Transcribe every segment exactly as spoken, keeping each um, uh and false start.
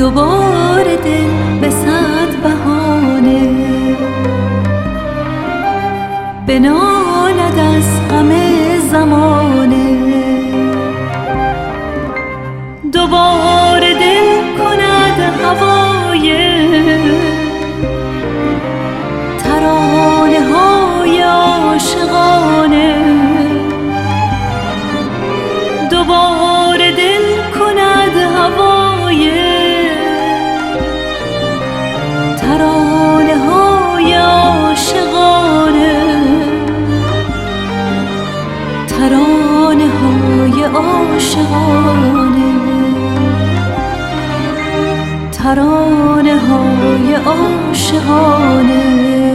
دوباره دل به صد بهانه بنالد از غم زمانه. دوباره دل کند هوای ترانه های عاشقانه. دوباره دل کند هوای ترانه های عاشقانه. ترانه های عاشقانه. ترانه های عاشقانه.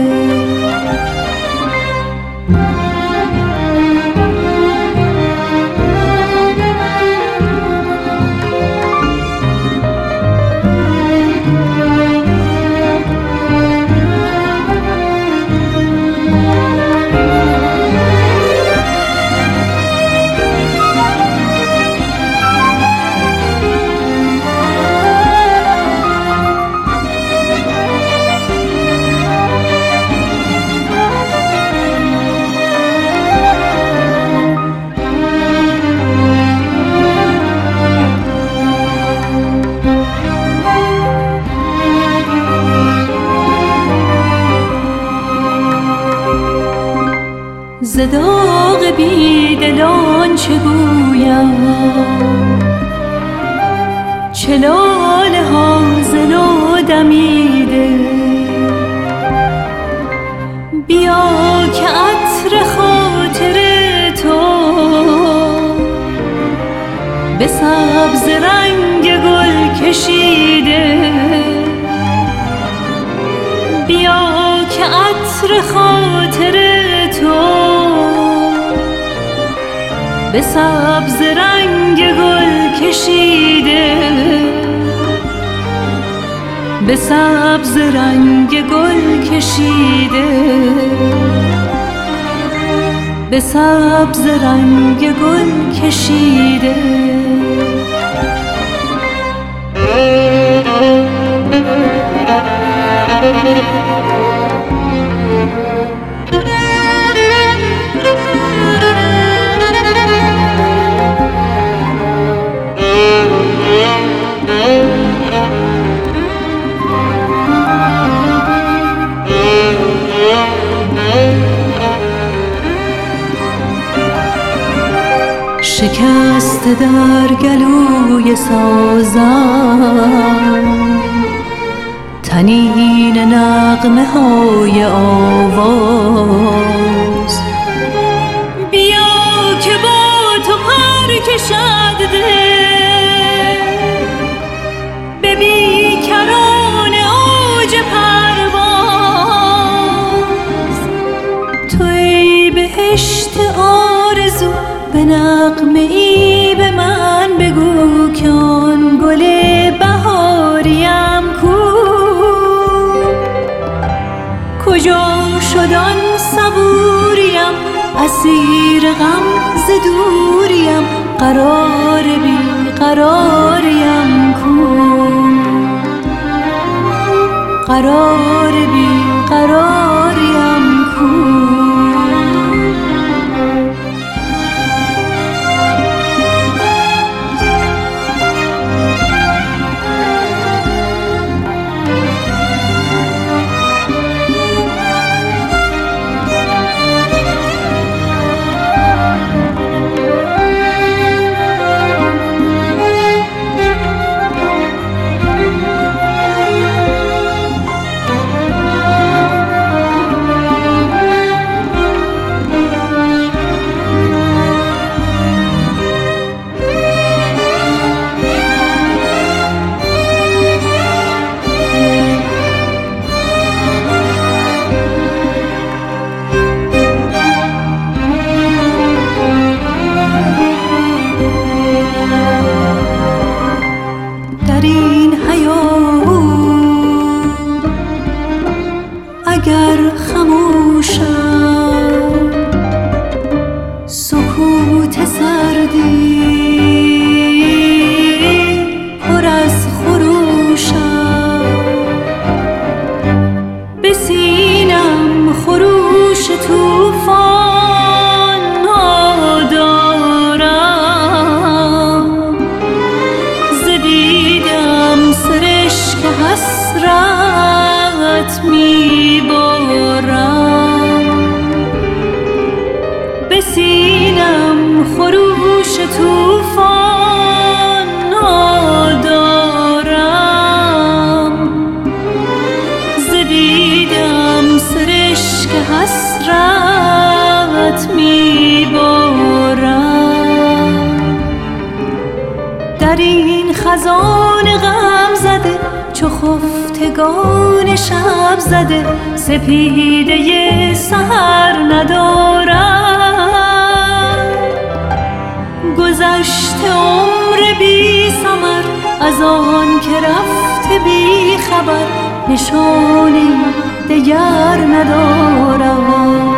ز داغ بیدلان چه گویم، چه لاله ها ز نو دمیده. بیا که عطر خاطر تو به سبز رنگ گل کشیده. بیا که عطر خاطر تو به سبز رنگ گل کشیده. به سبز رنگ گل کشیده. به سبز رنگ گل کشیده. شکست در گلوی سازم طنین نغمه های آواز. بیا که با تو پر کشد دل به بیکران اوج پرواز. تو ای بهشت آرزو به نغمه ای به من بگو که آن گل بهاریم کو. کجا شد آن صبوریم اسیر غم ز دوریم. قرار بی قراریم کو. قرار بی قراریم کو. در این حیات اگر خموشم سکوت سردی پر از خروش این خزان غم زده چو خفتگان شب زده سپیده سحر ندارم. گذشته عمر بی ثمر از آن که رفته بی خبر نشانی دگر ندارم،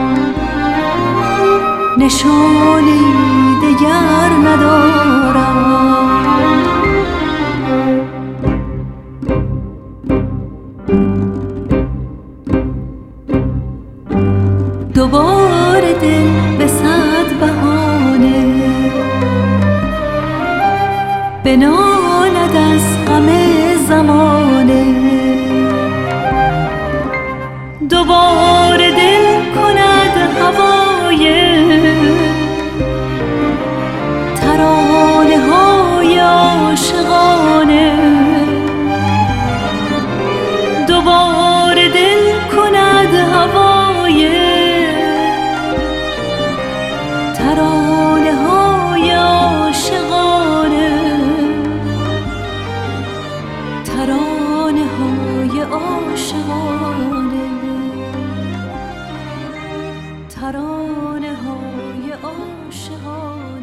نشانی دگر ندارم. دوباره دل به صد بهانه بنالد از غم زمانه. دوباره دل کند هوای ترانه های عاشقانه. دوباره دل کند هوای ترانه های عاشقانه، ترانه های عاشقانه، ترانه های عاشقانه.